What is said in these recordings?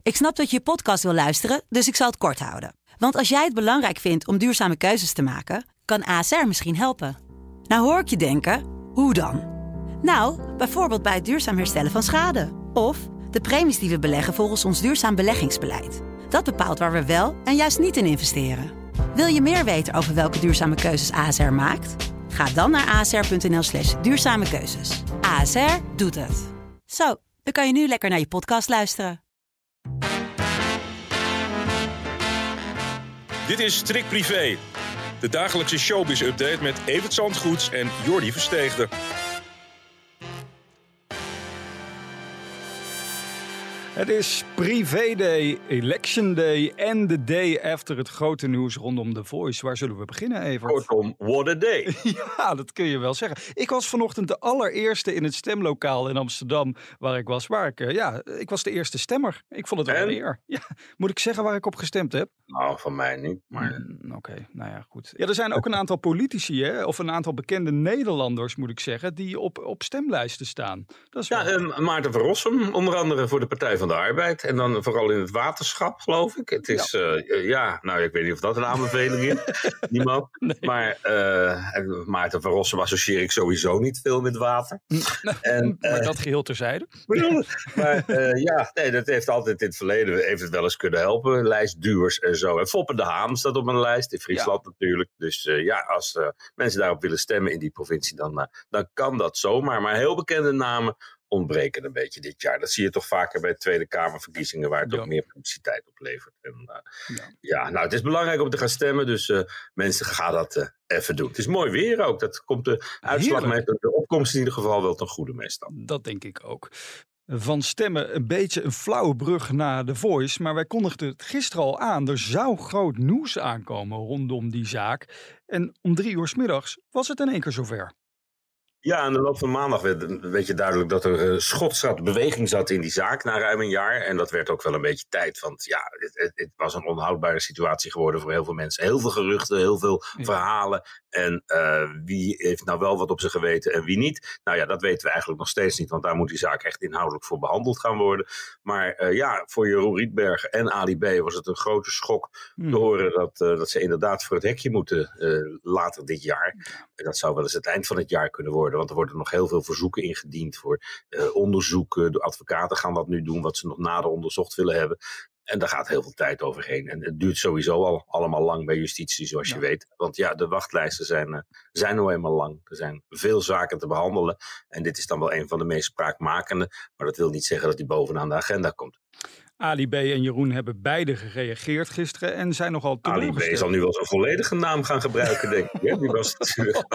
Ik snap dat je podcast wil luisteren, dus ik zal het kort houden. Want als jij het belangrijk vindt om duurzame keuzes te maken, kan ASR misschien helpen. Nou hoor ik je denken, hoe dan? Nou, bijvoorbeeld bij het duurzaam herstellen van schade. Of de premies die we beleggen volgens ons duurzaam beleggingsbeleid. Dat bepaalt waar we wel en juist niet in investeren. Wil je meer weten over welke duurzame keuzes ASR maakt? Ga dan naar asr.nl/duurzame keuzes. ASR doet het. Zo, dan kan je nu lekker naar je podcast luisteren. Dit is Trick Privé, de dagelijkse showbiz-update met Evert Zandgoeds en Jordi Versteegde. Het is Privé Day, Election Day en de day after het grote nieuws rondom The Voice. Waar zullen we beginnen, Evert? Kortom, what a day. Ja, dat kun je wel zeggen. Ik was vanochtend de allereerste in het stemlokaal in Amsterdam waar ik was. Ik was de eerste stemmer. Ik vond het wel een eer. Ja, moet ik zeggen waar ik op gestemd heb? Nou, van mij niet. Maar... Oké, nou ja, goed. Ja, er zijn ook een aantal politici, hè, of een aantal bekende Nederlanders, moet ik zeggen, die op stemlijsten staan. Dat is wel... Maarten van Rossum, onder andere voor de Partij van de Arbeid. En dan vooral in het waterschap, geloof ik. Het is, ik weet niet of dat een aanbeveling is. Niemand. Nee. Maar Maarten van Rossum associeer ik sowieso niet veel met water. Maar dat geheel terzijde. Dat heeft altijd in het verleden heeft het wel eens kunnen helpen. Lijstduwers en zo. En Foppe de Haan staat op een lijst, in Friesland natuurlijk. Dus als mensen daarop willen stemmen in die provincie, dan kan dat zomaar. Maar heel bekende namen ontbreken een beetje dit jaar. Dat zie je toch vaker bij de Tweede Kamerverkiezingen, waar het ook meer publiciteit oplevert. Het is belangrijk om te gaan stemmen, dus mensen gaan dat even doen. Het is mooi weer ook. Dat komt de uitslag met de opkomst in ieder geval wel ten goede meestal. Dat denk ik ook. Van stemmen een beetje een flauwe brug naar The Voice, maar wij kondigden het gisteren al aan. Er zou groot nieuws aankomen rondom die zaak. En om 3 uur 's middags was het in één keer zover. Ja, aan de loop van maandag werd je duidelijk dat er beweging zat in die zaak na ruim een jaar. En dat werd ook wel een beetje tijd, want het was een onhoudbare situatie geworden voor heel veel mensen. Heel veel geruchten, heel veel verhalen. En wie heeft nou wel wat op zijn geweten en wie niet? Nou ja, dat weten we eigenlijk nog steeds niet, want daar moet die zaak echt inhoudelijk voor behandeld gaan worden. Maar voor Jeroen Rietbergen en Ali B. was het een grote schok te horen dat ze inderdaad voor het hekje moeten later dit jaar. En dat zou wel eens het eind van het jaar kunnen worden. Want er worden nog heel veel verzoeken ingediend voor onderzoeken. De advocaten gaan dat nu doen, wat ze nog nader onderzocht willen hebben. En daar gaat heel veel tijd overheen. En het duurt sowieso al allemaal lang bij justitie, zoals je weet. Want de wachtlijsten zijn nou eenmaal lang. Er zijn veel zaken te behandelen. En dit is dan wel een van de meest spraakmakende. Maar dat wil niet zeggen dat die bovenaan de agenda komt. Ali B. en Jeroen hebben beide gereageerd gisteren en zijn nogal teleurgesteld. Ali B. zal nu wel zijn volledige naam gaan gebruiken, denk ik. Die was natuurlijk...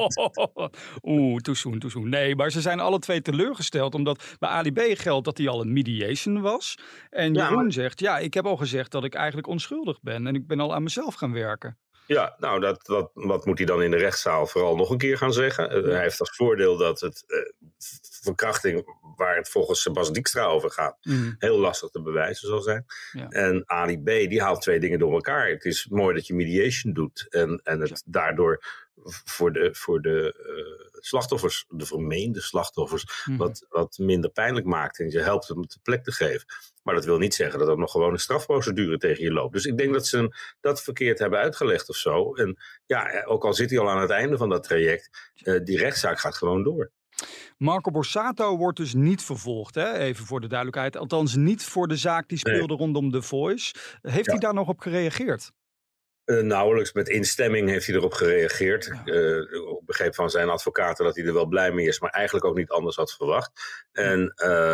Too soon. Nee, maar ze zijn alle twee teleurgesteld, omdat bij Ali B. geldt dat hij al een mediation was. En Jeroen zegt, ik heb al gezegd dat ik eigenlijk onschuldig ben en ik ben al aan mezelf gaan werken. Ja, nou, wat moet hij dan in de rechtszaal vooral nog een keer gaan zeggen? Hij heeft als voordeel dat het verkrachting, waar het volgens Sebas Dijkstra over gaat, heel lastig te bewijzen zal zijn. Ja. En Ali B. die haalt 2 dingen door elkaar. Het is mooi dat je mediation doet en het daardoor voor de slachtoffers, de vermeende slachtoffers, wat minder pijnlijk maakt. En je helpt hem de plek te geven. Maar dat wil niet zeggen dat er nog gewoon een strafprocedure tegen je loopt. Dus ik denk dat ze dat verkeerd hebben uitgelegd of zo. En ook al zit hij al aan het einde van dat traject, die rechtszaak gaat gewoon door. Marco Borsato wordt dus niet vervolgd, hè? Even voor de duidelijkheid. Althans niet voor de zaak die speelde rondom The Voice. Heeft hij daar nog op gereageerd? Nauwelijks. Met instemming heeft hij erop gereageerd. Ik begreep van zijn advocaten dat hij er wel blij mee is, maar eigenlijk ook niet anders had verwacht. En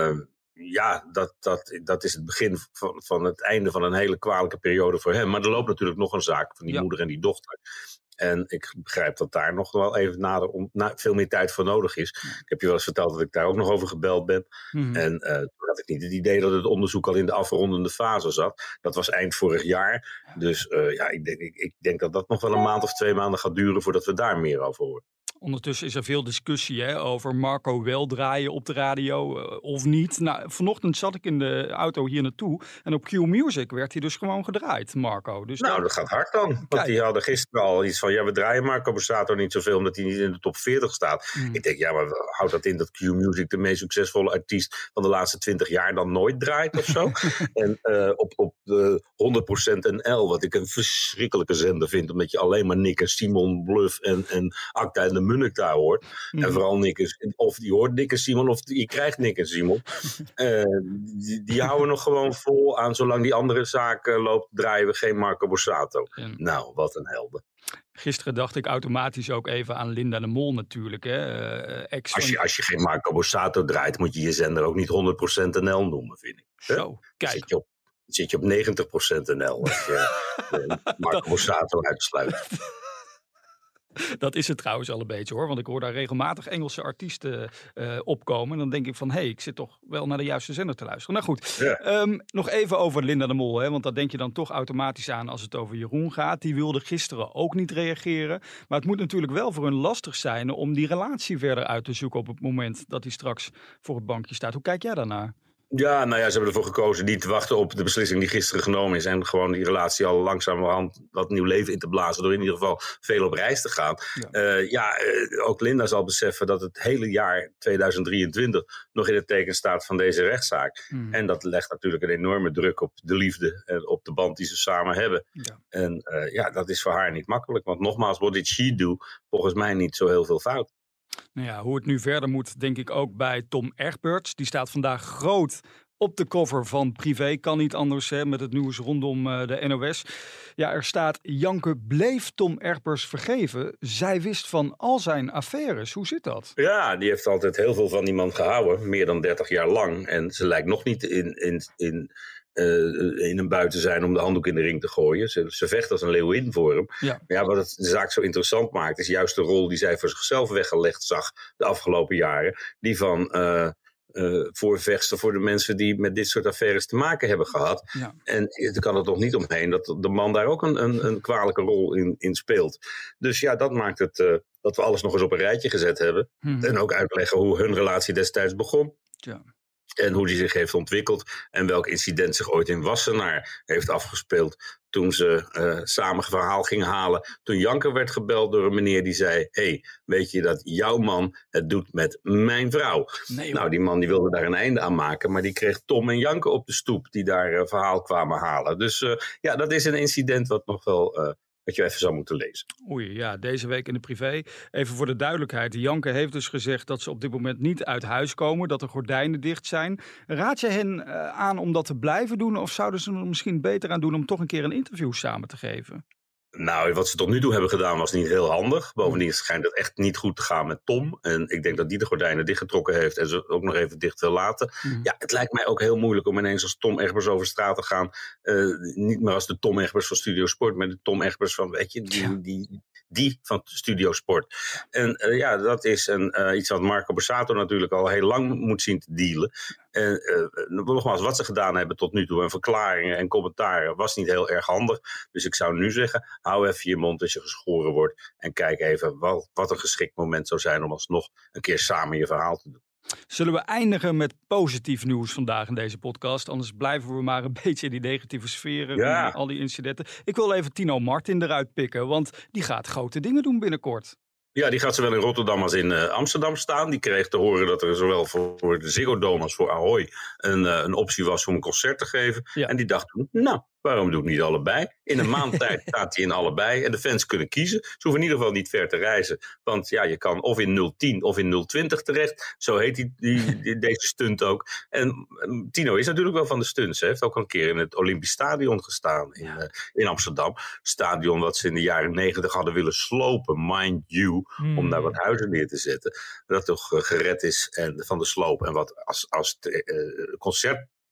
dat is het begin van het einde van een hele kwalijke periode voor hem. Maar er loopt natuurlijk nog een zaak van die moeder en die dochter. En ik begrijp dat daar nog wel even veel meer tijd voor nodig is. Ik heb je wel eens verteld dat ik daar ook nog over gebeld ben. En toen had ik niet het idee dat het onderzoek al in de afrondende fase zat. Dat was eind vorig jaar. Dus ik denk dat dat nog wel een maand of 2 maanden gaat duren voordat we daar meer over horen. Ondertussen is er veel discussie over Marco wel draaien op de radio of niet. Nou, vanochtend zat ik in de auto hier naartoe en op Q-Music werd hij dus gewoon gedraaid, Marco. Dus dat gaat hard dan. Want die hadden gisteren al iets van, we draaien Marco Borsato niet zoveel omdat hij niet in de top 40 staat. Ik denk, maar houdt dat in dat Q-Music de meest succesvolle artiest van de laatste 20 jaar dan nooit draait of zo? En op de 100% NL, wat ik een verschrikkelijke zender vind, omdat je alleen maar Nick en Simon, Bluff en Acta en de Munnik daar hoort. En vooral Nick of die hoort Nick en Simon of je krijgt Nick en Simon. Die houden nog gewoon vol aan, zolang die andere zaak loopt, draaien we geen Marco Borsato. Nou, wat een helden. Gisteren dacht ik automatisch ook even aan Linda de Mol natuurlijk. Als je geen Marco Borsato draait, moet je je zender ook niet 100% NL noemen, vind ik. Zo, kijk. Zit je op 90% NL als je Marco Borsato uitsluit. Dat is het trouwens al een beetje hoor. Want ik hoor daar regelmatig Engelse artiesten opkomen. En dan denk ik van, ik zit toch wel naar de juiste zender te luisteren. Nou goed, nog even over Linda de Mol. Want dat denk je dan toch automatisch aan als het over Jeroen gaat. Die wilde gisteren ook niet reageren. Maar het moet natuurlijk wel voor hun lastig zijn om die relatie verder uit te zoeken op het moment dat hij straks voor het bankje staat. Hoe kijk jij daarnaar? Ja, ze hebben ervoor gekozen niet te wachten op de beslissing die gisteren genomen is. En gewoon die relatie al langzamerhand wat nieuw leven in te blazen. Door in ieder geval veel op reis te gaan. Ja. Ook Linda zal beseffen dat het hele jaar 2023 nog in het teken staat van deze rechtszaak. En dat legt natuurlijk een enorme druk op de liefde en op de band die ze samen hebben. Ja. En dat is voor haar niet makkelijk. Want nogmaals, what did she do? Volgens mij niet zo heel veel fout. Nou ja, hoe het nu verder moet, denk ik ook bij Tom Egberts. Die staat vandaag groot op de cover van Privé. Kan niet anders met het nieuws rondom de NOS. Ja, er staat: Janke bleef Tom Egberts vergeven. Zij wist van al zijn affaires. Hoe zit dat? Ja, die heeft altijd heel veel van die man gehouden. Meer dan 30 jaar lang. En ze lijkt nog niet in een buiten zijn om de handdoek in de ring te gooien. Ze vecht als een leeuwin voor hem. Ja. Maar wat het de zaak zo interessant maakt, is juist de rol die zij voor zichzelf weggelegd zag de afgelopen jaren. Die van voorvechter voor de mensen die met dit soort affaires te maken hebben gehad. Ja. En er kan er toch niet omheen dat de man daar ook een kwalijke rol in speelt. Dus ja, dat maakt het dat we alles nog eens op een rijtje gezet hebben. En ook uitleggen hoe hun relatie destijds begon. Ja. En hoe die zich heeft ontwikkeld. En welk incident zich ooit in Wassenaar heeft afgespeeld. Toen ze samen verhaal ging halen. Toen Janke werd gebeld door een meneer die zei: weet je dat jouw man het doet met mijn vrouw? Nee, nou, die man die wilde daar een einde aan maken. Maar die kreeg Tom en Janke op de stoep die daar verhaal kwamen halen. Dus dat is een incident wat nog wel wat je even zou moeten lezen. Oei, ja, deze week in de Privé. Even voor de duidelijkheid. Janke heeft dus gezegd dat ze op dit moment niet uit huis komen. Dat de gordijnen dicht zijn. Raad je hen aan om dat te blijven doen? Of zouden ze er misschien beter aan doen om toch een keer een interview samen te geven? Nou, wat ze tot nu toe hebben gedaan was niet heel handig. Bovendien schijnt het echt niet goed te gaan met Tom. En ik denk dat die de gordijnen dichtgetrokken heeft en ze ook nog even dicht wil laten. Ja, het lijkt mij ook heel moeilijk om ineens als Tom Egberts over straat te gaan. Niet meer als de Tom Egberts van Studio Sport, maar de Tom Egberts van, weet je, die van Studio Sport. En dat is iets wat Marco Borsato natuurlijk al heel lang moet zien te dealen. En nogmaals, wat ze gedaan hebben tot nu toe en verklaringen en commentaren was niet heel erg handig. Dus ik zou nu zeggen, hou even je mond als je geschoren wordt. En kijk even wat een geschikt moment zou zijn om alsnog een keer samen je verhaal te doen. Zullen we eindigen met positief nieuws vandaag in deze podcast? Anders blijven we maar een beetje in die negatieve sferen. Ja. Al die incidenten. Ik wil even Tino Martin eruit pikken, want die gaat grote dingen doen binnenkort. Ja, die gaat zowel in Rotterdam als in Amsterdam staan. Die kreeg te horen dat er zowel voor de Ziggo Dome als voor Ahoy een optie was om een concert te geven. Ja. En die dacht toen, waarom doe ik niet allebei? In een maand tijd staat hij in allebei en de fans kunnen kiezen. Ze hoeven in ieder geval niet ver te reizen. Want ja, je kan of in 010 of in 020 terecht. Zo heet deze stunt ook. En Tino is natuurlijk wel van de stunts. Hij heeft ook al een keer in het Olympisch Stadion gestaan in Amsterdam. Stadion wat ze in de jaren 90 hadden willen slopen, mind you. Om daar wat huizen neer te zetten. Dat toch gered is van de sloop. En wat als concert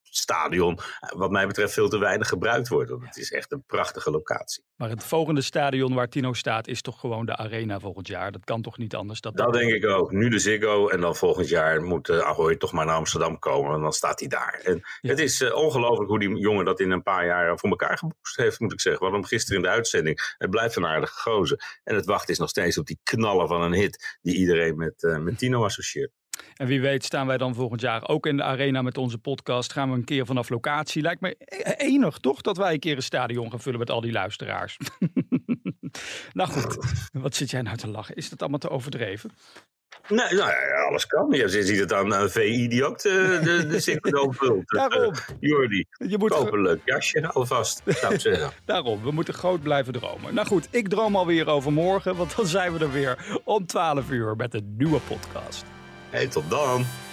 stadion wat mij betreft veel te weinig gebruikt wordt. Want het is echt een prachtige locatie. Maar het volgende stadion waar Tino staat is toch gewoon de Arena volgend jaar? Dat kan toch niet anders? Dat denk ik ook. Nu de Ziggo en dan volgend jaar moet Ahoy toch maar naar Amsterdam komen. En dan staat hij daar. En het is ongelooflijk hoe die jongen dat in een paar jaar voor elkaar geboost heeft, moet ik zeggen. We hadden hem gisteren in de uitzending. Het blijft een aardige gozer. En het wachten is nog steeds op die knallen van een hit die iedereen met Tino associeert. En wie weet staan wij dan volgend jaar ook in de Arena met onze podcast. Gaan we een keer vanaf locatie. Lijkt me enig toch dat wij een keer een stadion gaan vullen met al die luisteraars. Nou goed, wat zit jij nou te lachen? Is dat allemaal te overdreven? Nee, nou ja, alles kan. Je ziet het aan VI die ook de Ziggo vult. Daarom. Jordi, koop een leuk jasje alvast, zou ik zeggen. Daarom, we moeten groot blijven dromen. Nou goed, ik droom alweer over morgen, want dan zijn we er weer om 12 uur met een nieuwe podcast. Hey, tot dan.